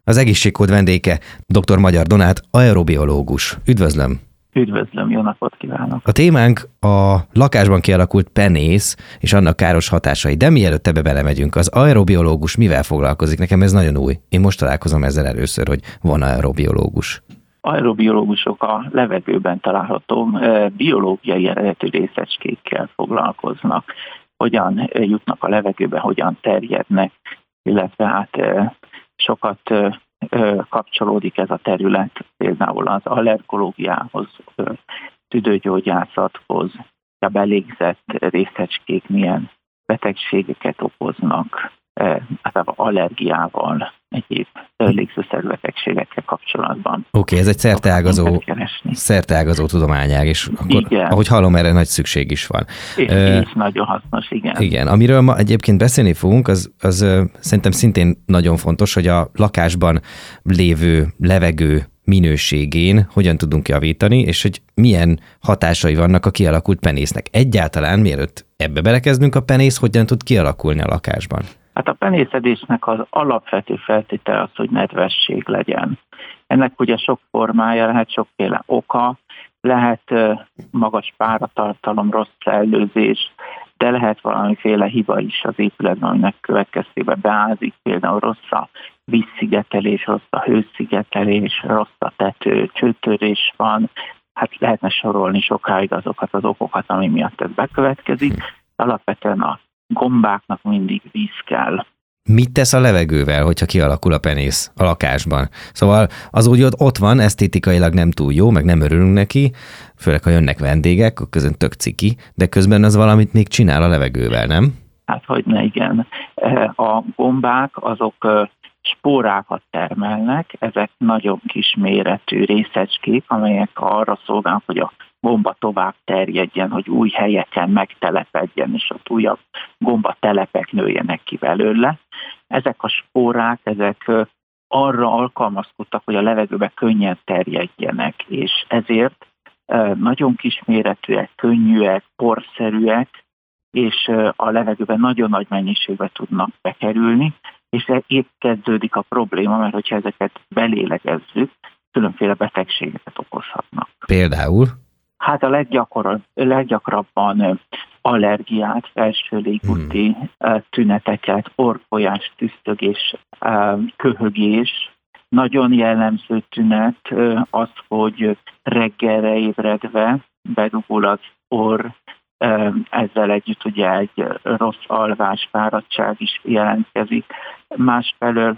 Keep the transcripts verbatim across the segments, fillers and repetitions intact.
Az egészségkód vendége dr. Magyar Donát, aerobiológus. Üdvözlöm! Üdvözlöm, jó napot kívánok! A témánk a lakásban kialakult penész és annak káros hatásai, de mielőtt ebbe belemegyünk, az aerobiológus mivel foglalkozik? Nekem ez nagyon új. Én most találkozom ezzel először, hogy van aerobiológus. Aerobiológusok a levegőben található biológiai eredetű részecskékkel foglalkoznak. Hogyan jutnak a levegőbe, hogyan terjednek, illetve hát sokat kapcsolódik ez a terület például az allergológiához, tüdőgyógyászathoz, a belégzett részecskék milyen betegségeket okoznak, általában allergiával, egyéb légzőszervbetegségekkel kapcsolatban. Oké, okay, ez egy szerteágazó, szerteágazó tudományág, és akkor, igen. Ahogy hallom, erre nagy szükség is van. És uh, így nagyon hasznos, igen. Igen, amiről ma egyébként beszélni fogunk, az, az uh, szerintem szintén nagyon fontos, hogy a lakásban lévő levegő minőségén hogyan tudunk javítani, és hogy milyen hatásai vannak a kialakult penésznek. Egyáltalán, mielőtt ebbe belekezdünk, a penész hogyan tud kialakulni a lakásban? Hát a penészedésnek az alapvető feltétele az, hogy nedvesség legyen. Ennek ugye sok formája lehet, sokféle oka, lehet magas páratartalom, rossz szellőzés, de lehet valamiféle hiba is az épületben, aminek következtében beázik, például rossz a vízszigetelés, rossz a hőszigetelés, rossz a tető, csőtörés van, hát lehetne sorolni sokáig azokat az okokat, ami miatt ez bekövetkezik. Alapvetően a gombáknak mindig víz kell. Mit tesz a levegővel, hogyha kialakul a penész a lakásban? Szóval az úgy ott van, esztétikailag nem túl jó, meg nem örülünk neki, főleg ha jönnek vendégek, akkor közön tök ciki, de közben az valamit még csinál a levegővel, nem? Hát hogyne, igen. A gombák azok spórákat termelnek, ezek nagyon kis méretű részecskék, amelyek arra szolgálnak, hogy a gomba tovább terjedjen, hogy új helyeken megtelepedjen, és ott újabb gombatelepek nőjenek ki belőle. Ezek a spórák, ezek arra alkalmazkodtak, hogy a levegőbe könnyen terjedjenek, és ezért nagyon kisméretűek, könnyűek, porszerűek, és a levegőben nagyon nagy mennyiségbe tudnak bekerülni, és épp kezdődik a probléma, mert hogyha ezeket belélegezzük, különféle betegségeket okozhatnak. Például? Hát a leggyakorabb, leggyakrabban allergiát, felső légúti hmm. tüneteket, orrfolyás, tüsztögés, köhögés. Nagyon jellemző tünet az, hogy reggelre ébredve bedugul az orr, ezzel együtt ugye egy rossz alvás, fáradtság is jelentkezik. Másfelől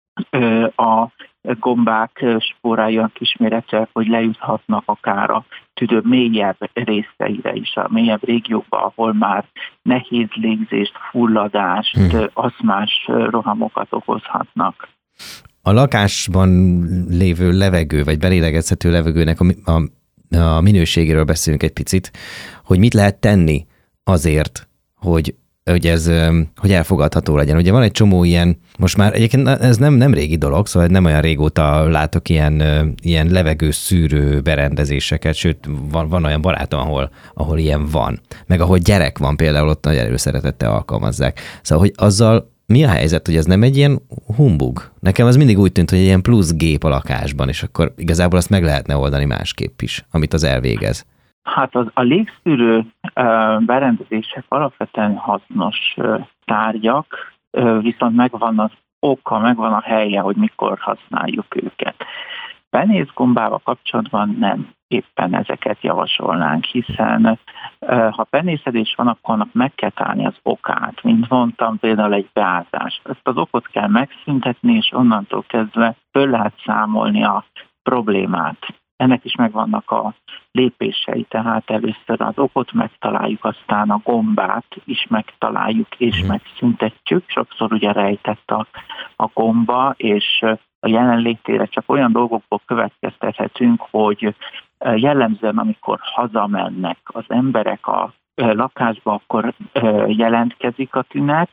a gombák spórái a kisméretűek, hogy lejuthatnak akár a tüdő mélyebb részeire is, a mélyebb régiókba, ahol már nehéz légzést, fulladást, hmm. aszmás rohamokat okozhatnak. A lakásban lévő levegő, vagy belélegezhető levegőnek a, a, a minőségéről beszélünk egy picit, hogy mit lehet tenni azért, hogy hogy ez hogy elfogadható legyen. Ugye van egy csomó ilyen, most már egyébként ez nem, nem régi dolog, szóval nem olyan régóta látok ilyen, ilyen levegőszűrő berendezéseket, sőt van, van olyan barátom, ahol, ahol ilyen van. Meg ahol gyerek van például, ott nagy előszeretettel alkalmazzák. Szóval, hogy azzal mi a helyzet, hogy ez nem egy ilyen humbug? Nekem az mindig úgy tűnt, hogy egy ilyen plusz gép a lakásban, és akkor igazából azt meg lehetne oldani másképp is, amit az elvégez. Hát az, a légszűrő uh, berendezések alapvetően hasznos uh, tárgyak, uh, viszont megvan az oka, megvan a helye, hogy mikor használjuk őket. Penészgombával kapcsolatban nem éppen ezeket javasolnánk, hiszen uh, ha penészedés van, akkor annak meg kell találni az okát. Mint mondtam, például egy beázást. Ezt az okot kell megszüntetni, és onnantól kezdve föl lehet számolni a problémát. Ennek is megvannak a lépései, tehát először az okot megtaláljuk, aztán a gombát is megtaláljuk és mm. megszüntetjük. Sokszor ugye rejtett a, a gomba, és a jelenlétére csak olyan dolgokból következtethetünk, hogy jellemzően, amikor hazamennek az emberek a lakásba, akkor jelentkezik a tünet,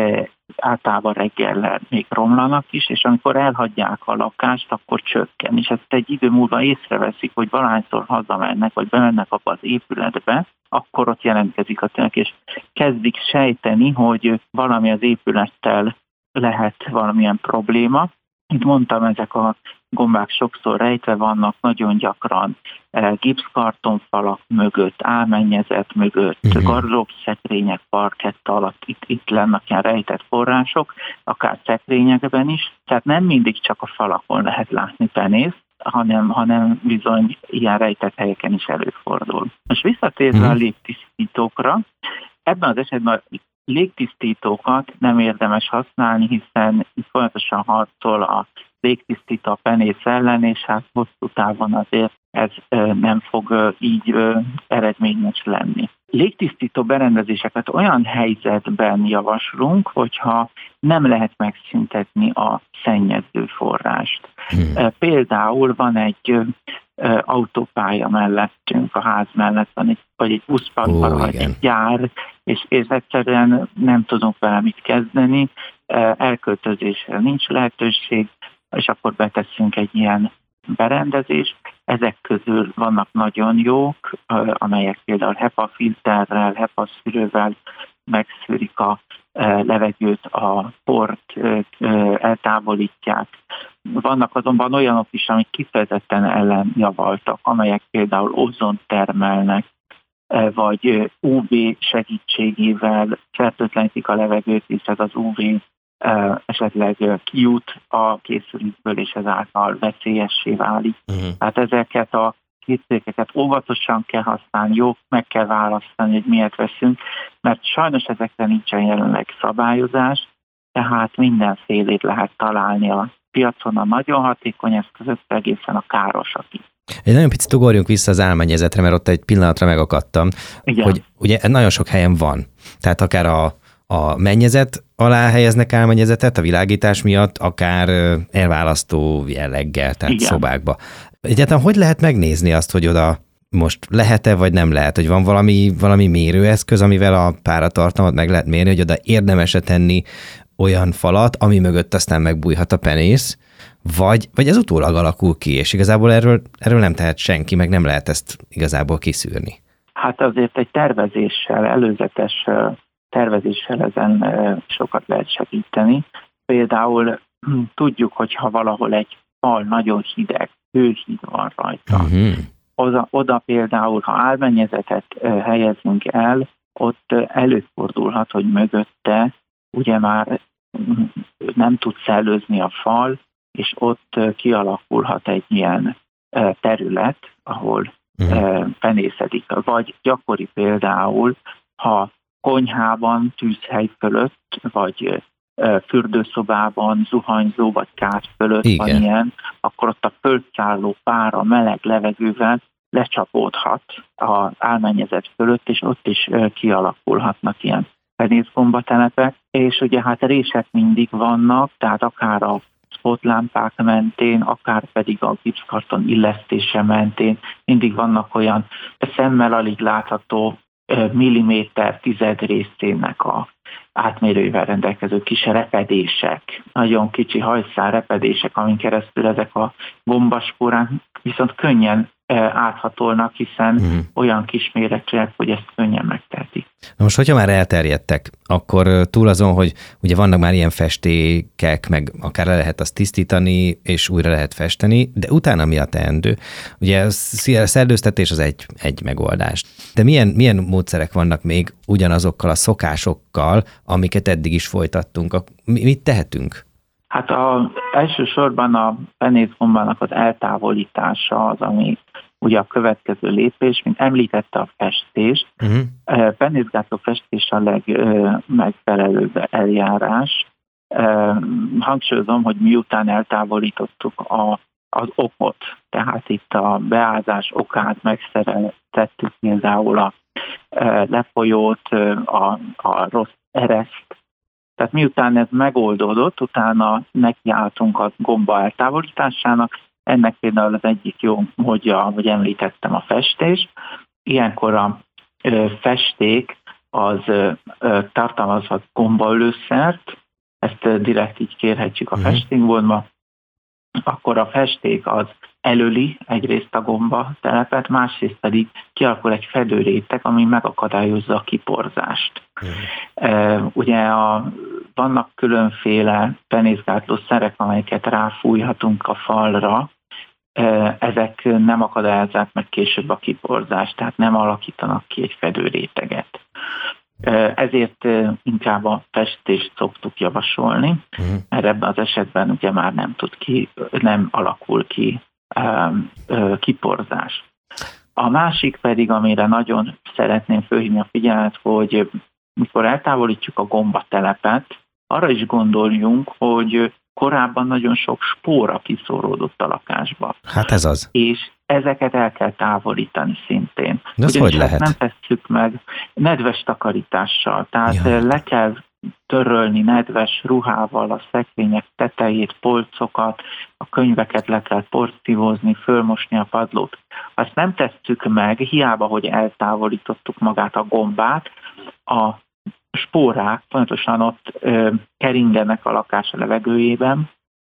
általában reggel még romlanak is, és amikor elhagyják a lakást, akkor csökken. És ezt egy idő múlva észreveszik, hogy valahányszor hazamennek, vagy bemennek abba az épületbe, akkor ott jelentkezik a tünet, és kezdik sejteni, hogy valami az épülettel lehet valamilyen probléma, Mint mondtam, ezek a gombák sokszor rejtve vannak, nagyon gyakran gipszkartonfalak mögött, álmennyezet mögött, uh-huh. gardróbszekrények, parketta alatt itt, itt lennek ilyen rejtett források, akár szekrényekben is. Tehát nem mindig csak a falakon lehet látni penészt, hanem, hanem bizony ilyen rejtett helyeken is előfordul. Most visszatérve uh-huh. a légtisztítókra, ebben az esetben a légtisztítókat nem érdemes használni, hiszen itt folyamatosan harcol a légtisztító a penész ellen, és hát hosszú távon azért ez nem fog így eredményes lenni. Légtisztító berendezéseket olyan helyzetben javaslunk, hogyha nem lehet megszüntetni a szennyező forrást. Hmm. Például van egy autópálya mellettünk, a ház mellett van egy, vagy egy buszpark, vagy egy gyár, és, és egyszerűen nem tudunk vele mit kezdeni, elköltözésre nincs lehetőség, és akkor beteszünk egy ilyen berendezést. Ezek közül vannak nagyon jók, amelyek például HEPA filterrel, HEPA szűrővel megszűrik a levegőt, a port eltávolítják. Vannak azonban olyanok is, amik kifejezetten ellenjavaltak, amelyek például ozont termelnek, vagy ú vé segítségével fertőtlenítik a levegőt, hiszen az ú vé esetleg kijut a készülékből, és ezáltal veszélyessé válik. Uh-huh. Tehát ezeket a készülékeket óvatosan kell használni, jó, meg kell választani, hogy miért veszünk, mert sajnos ezekre nincsen jelenleg szabályozás, tehát mindenfélét lehet találni a piacon, a nagyon hatékony eszközökkel egészen a károsakig. Egy nagyon picit ugorjunk vissza az álmennyezetre, mert ott egy pillanatra megakadtam, igen. hogy ugye nagyon sok helyen van. Tehát akár a A mennyezet alá helyeznek álmennyezetet a világítás miatt, akár elválasztó jelleggel, tehát igen. szobákba. Egyáltalán hogy lehet megnézni azt, hogy oda most lehet-e, vagy nem lehet? Hogy van valami, valami mérőeszköz, amivel a páratartalmat meg lehet mérni, hogy oda érdemes-e tenni olyan falat, ami mögött aztán megbújhat a penész, vagy, vagy ez utólag alakul ki, és igazából erről, erről nem tehet senki, meg nem lehet ezt igazából kiszűrni. Hát azért egy tervezéssel, előzetes tervezéssel ezen sokat lehet segíteni. Például tudjuk, hogyha valahol egy fal nagyon hideg, hőhíd van rajta. Uh-huh. Oda, oda például, ha álmennyezetet helyezünk el, ott előfordulhat, hogy mögötte ugye már nem tud szellőzni a fal, és ott kialakulhat egy ilyen terület, ahol uh-huh. penészedik. Vagy gyakori például, ha konyhában, tűzhely fölött, vagy fürdőszobában, zuhanyzó vagy kád fölött igen. van ilyen, akkor ott a földszálló pára meleg levegővel lecsapódhat az álmennyezet fölött, és ott is kialakulhatnak ilyen penészgombatelepek, és ugye hát rések mindig vannak, tehát akár a spotlámpák mentén, akár pedig a gipszkarton illesztése mentén mindig vannak olyan szemmel alig látható milliméter tized részének a átmérőivel rendelkező kis repedések, nagyon kicsi hajszál repedések, amin keresztül ezek a gombaspórák viszont könnyen áthatolnak, hiszen mm. olyan kisméretűek, hogy ezt könnyen megtehetik. Na most, hogyha már elterjedtek, akkor túl azon, hogy ugye vannak már ilyen festékek, meg akár le lehet azt tisztítani, és újra lehet festeni, de utána mi a teendő? Ugye a szellőztetés az egy, egy megoldás. De milyen, milyen módszerek vannak még ugyanazokkal a szokásokkal, amiket eddig is folytattunk? Mit tehetünk? Hát a, elsősorban a penészgombának az eltávolítása az, ami ugye a következő lépés, mint említette a festést. Uh-huh. Penészgátló festés a legmegfelelőbb eljárás. Hangsúlyozom, hogy miután eltávolítottuk a, az okot, tehát itt a beázás okát megszereltettük, például a lefolyót, a, a rossz ereszt. Tehát miután ez megoldódott, utána nekiálltunk a gomba eltávolításának. Ennek például az egyik jó módja, ahogy említettem, a festés. Ilyenkor a ö, festék az ö, tartalmazhat gombaölőszert, ezt ö, direkt így kérhetjük a festékboltba. Akkor a festék az elöli egyrészt a gomba telepet, másrészt pedig kialakul egy fedőréteg, ami megakadályozza a kiporzást. Mm. E, ugye a vannak különféle penészgátló szerek, amelyeket ráfújhatunk a falra, ezek nem akadályozzák meg később a kiporzást, tehát nem alakítanak ki egy fedőréteget. Ezért inkább a festést szoktuk javasolni, uh-huh. mert ebben az esetben ugye már nem tud ki, nem alakul ki kiporzás. A másik pedig, amire nagyon szeretném fölhívni a figyelmet, hogy mikor eltávolítjuk a gombatelepet, arra is gondoljunk, hogy korábban nagyon sok spóra kiszóródott a lakásba. Hát ez az. És ezeket el kell távolítani szintén. De ez hogy lehet? Nem tesszük meg nedves takarítással, tehát ja. le kell törölni nedves ruhával a szekrények tetejét, polcokat, a könyveket le kell porszívózni, fölmosni a padlót. Ha ezt nem tesszük meg, hiába, hogy eltávolítottuk magát a gombát, a spórák pontosan ott ö, keringenek a lakás levegőjében,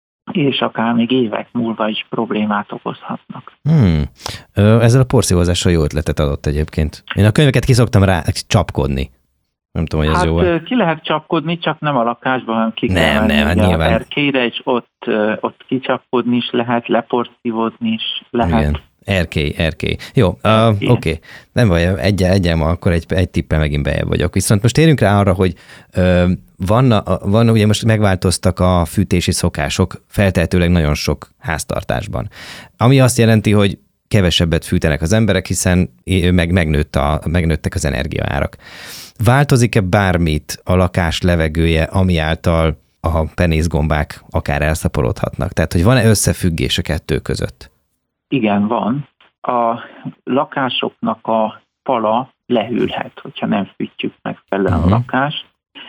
és akár még évek múlva is problémát okozhatnak. Hmm. Ezzel a porszívózással jó ötletet adott egyébként. Én a könyveket ki szoktam rá csapkodni. Nem tudom, hogy ez hát, jó. Hát ki lehet csapkodni, csak nem a lakásban, hanem ki nem, kell nem, menni hát a nyilván. erkélyre, és ott, ott kicsapkodni is lehet, leporszívózni is lehet. Igen. Erkély, erkély. Jó, uh, oké. Okay. Nem baj, egyen, egyen ma, akkor egy, egy tippel megint bejebb vagyok. Viszont most térjünk rá arra, hogy uh, van, van, ugye most megváltoztak a fűtési szokások feltehetőleg nagyon sok háztartásban. Ami azt jelenti, hogy kevesebbet fűtenek az emberek, hiszen meg, megnőtt a, megnőttek az energiaárak. Változik-e bármit a lakás levegője, ami által a penészgombák akár elszaporodhatnak? Tehát, hogy van-e összefüggés a kettő között? Igen, van. A lakásoknak a fala lehűlhet, hogyha nem fűtjük megfelelően uh-huh. a lakást,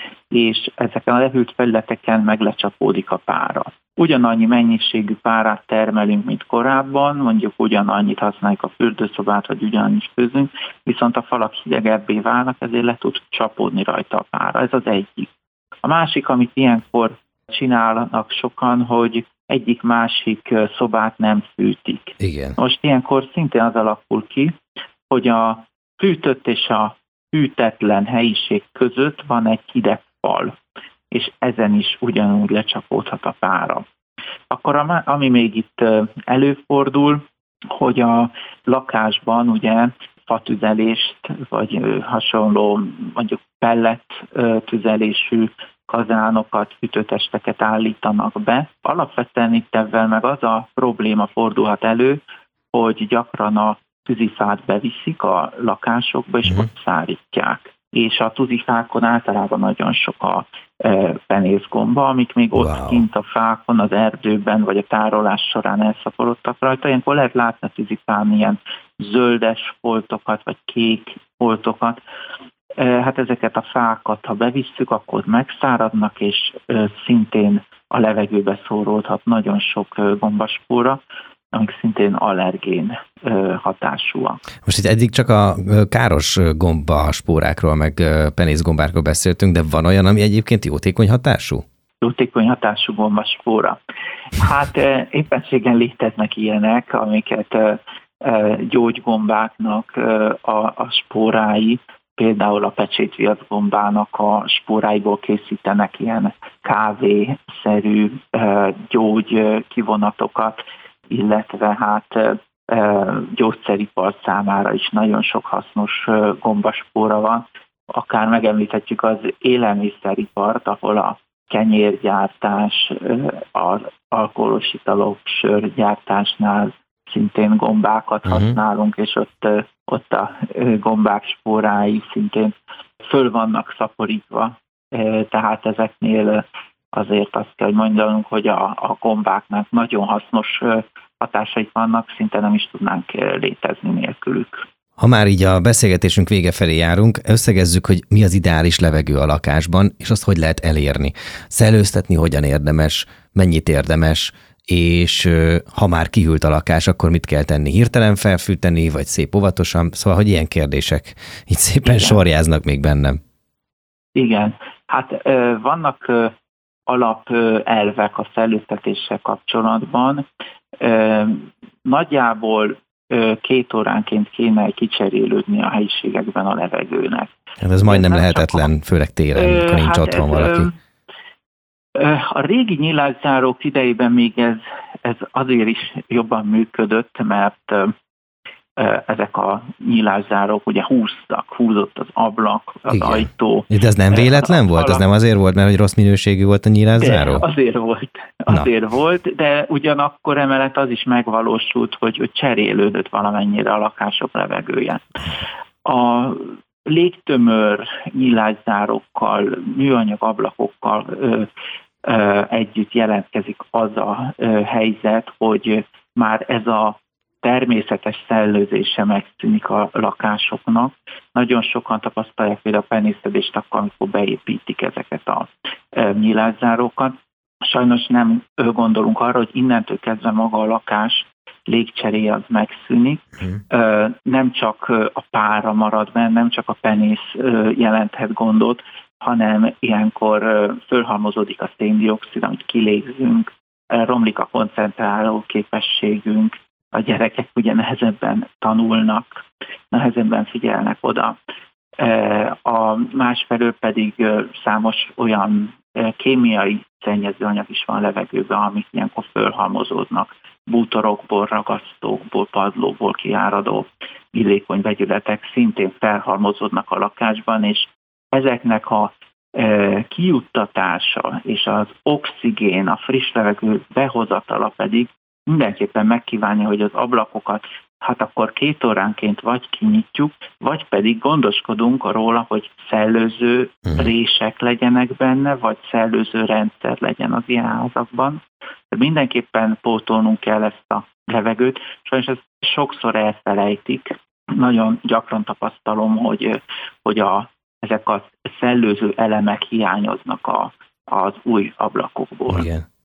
és ezeken a lehűlt felületeken meg lecsapódik a pára. Ugyanannyi mennyiségű párát termelünk, mint korábban, mondjuk ugyanannyit használjuk a fürdőszobát, vagy ugyanannyit főzünk, viszont a falak hidegebbé válnak, ezért le tud csapódni rajta a pára. Ez az egyik. A másik, amit ilyenkor csinálnak sokan, hogy egyik-másik szobát nem fűtik. Igen. Most ilyenkor szintén az alakul ki, hogy a fűtött és a fűtetlen helyiség között van egy hideg fal, és ezen is ugyanúgy lecsapódhat a pára. Akkor ami még itt előfordul, hogy a lakásban ugye fatüzelést, vagy hasonló mondjuk pellet tüzelésű kazánokat, fűtőtesteket állítanak be. Alapvetően itt ebben meg az a probléma fordulhat elő, hogy gyakran a tűzifát beviszik a lakásokba, és mm. ott szárítják. És a tűzifákon általában nagyon sok a e, penészgomba, amik még wow. ott kint a fákon, az erdőben, vagy a tárolás során elszaporodtak rajta. Ilyenkor lehet látni a tűzifán ilyen zöldes foltokat, vagy kék foltokat. E, hát ezeket a fákat, ha bevisszük, akkor megszáradnak, és e, szintén a levegőbe szóródhat nagyon sok e, gombaspóra, amik szintén allergén hatásúak. Most itt eddig csak a káros gombaspórákról, meg penészgombákról beszéltünk, de van olyan, ami egyébként jótékony hatású? Jótékony hatású gombaspóra. Hát éppenséggel léteznek ilyenek, amiket gyógygombáknak a, a spórái, például a pecsétviaszgombának a spóráiból készítenek ilyen kávészerű gyógykivonatokat, illetve hát gyógyszeripar számára is nagyon sok hasznos gombaspóra van. Akár megemlíthetjük az élelmiszeripart, ahol a kenyérgyártás, az alkoholos italok, sörgyártásnál szintén gombákat uh-huh. használunk, és ott, ott a gombák spórái szintén föl vannak szaporítva, tehát ezeknél azért azt kell, hogy mondanunk, hogy a, a gombáknak nagyon hasznos hatásaik vannak, szinte nem is tudnánk létezni nélkülük. Ha már így a beszélgetésünk vége felé járunk, összegezzük, hogy mi az ideális levegő a lakásban, és azt hogy lehet elérni. Szellőztetni hogyan érdemes, mennyit érdemes, és ha már kihűlt a lakás, akkor mit kell tenni? Hirtelen felfűteni, vagy szép óvatosan? Szóval, hogy ilyen kérdések így szépen Igen. sorjáznak még bennem. Igen, hát vannak alapelvek a szellőztetéssel kapcsolatban. Nagyjából két óránként kéne kicserélődni a helyiségekben a levegőnek. Hát ez majdnem ez lehetetlen, a... főleg télen, amikor nincs hát otthon ez, valaki. A régi nyilászárók idejében még ez, ez azért is jobban működött, mert ezek a nyilászárók ugye húztak, húzott az ablak, az Igen. ajtó. De ez nem véletlen volt? Az nem azért volt, mert hogy rossz minőségű volt a nyilászáró? Azért volt, azért Na. volt, de ugyanakkor emellett az is megvalósult, hogy, hogy cserélődött valamennyire a lakások levegője. A légtömör nyilászárókkal, műanyag ablakokkal ö, ö, együtt jelentkezik az a ö, helyzet, hogy már ez a természetes szellőzése megszűnik a lakásoknak. Nagyon sokan tapasztalják például a penészedést akkor, amikor beépítik ezeket a nyilászárókat. Sajnos nem gondolunk arra, hogy innentől kezdve maga a lakás légcseréje az megszűnik. Hmm. Nem csak a pára marad benne, nem csak a penész jelenthet gondot, hanem ilyenkor fölhalmozódik a széndioxid, amit kilégzünk, romlik a koncentráló képességünk, a gyerekek ugye nehezebben tanulnak, nehezebben figyelnek oda. A másfelől pedig számos olyan kémiai szennyezőanyag is van levegőben, amik ilyenkor fölhalmozódnak, bútorokból, ragasztókból, padlóból kiáradó illékony vegyületek szintén felhalmozódnak a lakásban, és ezeknek a kijuttatása és az oxigén, a friss levegő behozatala pedig mindenképpen megkívánja, hogy az ablakokat hát akkor két óránként vagy kinyitjuk, vagy pedig gondoskodunk róla, hogy szellőző rések legyenek benne, vagy szellőző rendszer legyen az ilyen házakban. De mindenképpen pótolnunk kell ezt a levegőt, sajnos ezt sokszor elfelejtik. Nagyon gyakran tapasztalom, hogy, hogy a, ezek a szellőző elemek hiányoznak a, az új ablakokból. Igen.